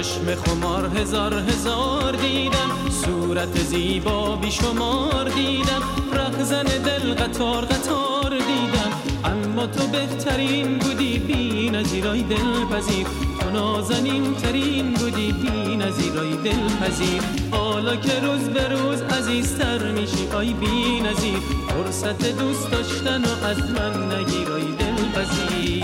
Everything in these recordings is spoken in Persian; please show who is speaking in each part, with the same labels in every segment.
Speaker 1: چشم خمار هزار هزار دیدم، صورت زیبا بیشمار دیدم، رهزن دل قطار قطار دیدم، اما تو بهترین بودی بی‌نظیرای دلپذیر، تو نازنین ترین بودی بی‌نظیرای دلپذیر. حالا که روز به روز عزیزتر میشی آی بی‌نظیر، فرصت دوست داشتن و از من نگیرای دلپذیر.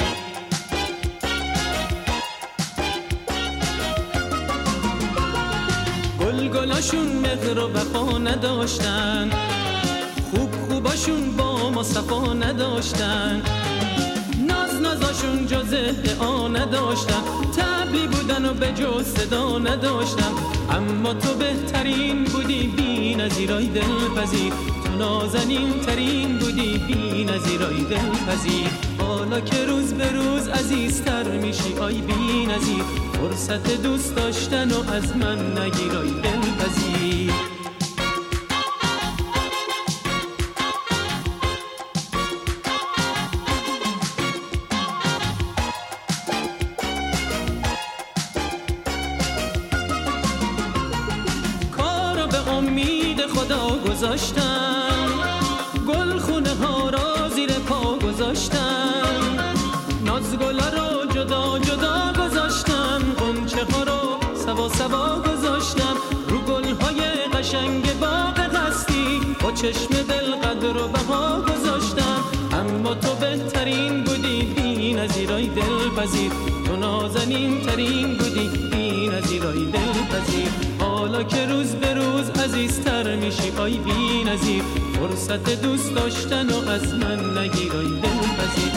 Speaker 1: گلگلاشون مهر و وفا نداشتن، خوباشون با ما صفا نداشتن، نازاشون جز ادعا نداشتن، طبلی بودن و به جز صدا نداشتن، اما تو بهترین بودی بی‌نظیرای دلپذیر، تو نازنین ترین بودی بی‌نظیرای دلپذیر. حالا که روز به روز عزیزتر میشی آی بی‌نظیر، فرصت دوست داشتن و از من نگیرای دلپذیر. کارو به امید خدا گذاشتم، گلخونه ها را زیر پا گذاشتم، نازگلا رو جدا جدا گذاشتم، غنچه ها رو سوا سوا گذاشتم، رو گلهای قشنگ باغ قصدی با چشم دل قدر و بها گذاشتم، اما تو بهترین بودی بی‌نظیرای دلپذیر، تو نازنین ترین بودی بی‌نظیرای دلپذیر. حالا که روز به روز عزیزتر میشی آی بی‌نظیر، فرصت دوست داشتن و از من نگیرای دلپذیر.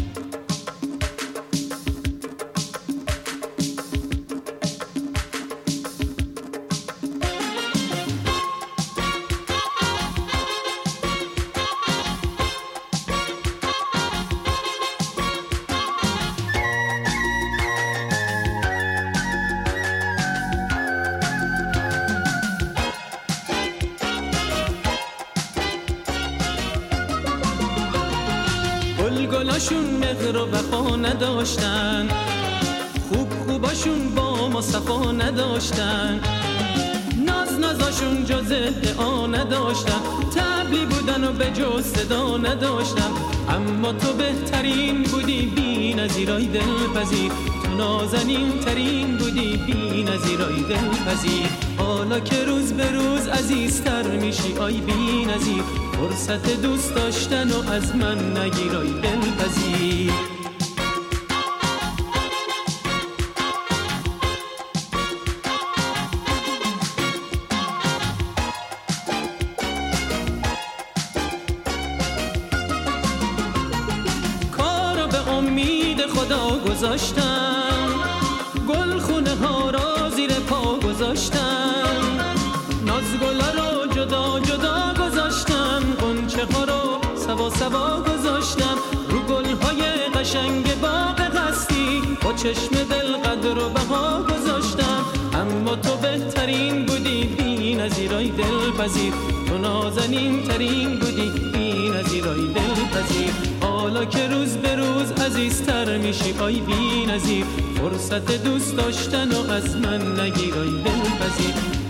Speaker 1: گلگلاشون مهر و وفا نداشتن، خوباشون با ما صفا نداشتن، نازاشون جز ادعا نداشتن، طبلی بودن و به جز صدا نداشتن، اما تو بهترین بودی بی‌نظیرای دلپذیر، تو نازنین ترین بودی بی‌نظیرای دلپذیر. حالا که روز به روز عزیزتر میشی آی بی‌نظیر، فرصت دوست داشتن و از من نگیرای دلپذیر. کارو به امید خدا گذاشتم، گلخونه ها را زیر پا گذاشتم، نازگلا رو جدا جدا گذاشتم، غنچه ها رو سوا سوا گذاشتم، رو گلهای قشنگ باغ قصدی با چشم دل قدر و بها گذاشتم، اما تو بهترین بودی بی‌نظیرای دلپذیر، تو نازنین ترین بودی بی‌نظیرای دلپذیر. حالا که روز به روز عزیزتر میشی آی بی‌نظیر، فرصت دوست داشتن و از من نگیرای دلپذیر.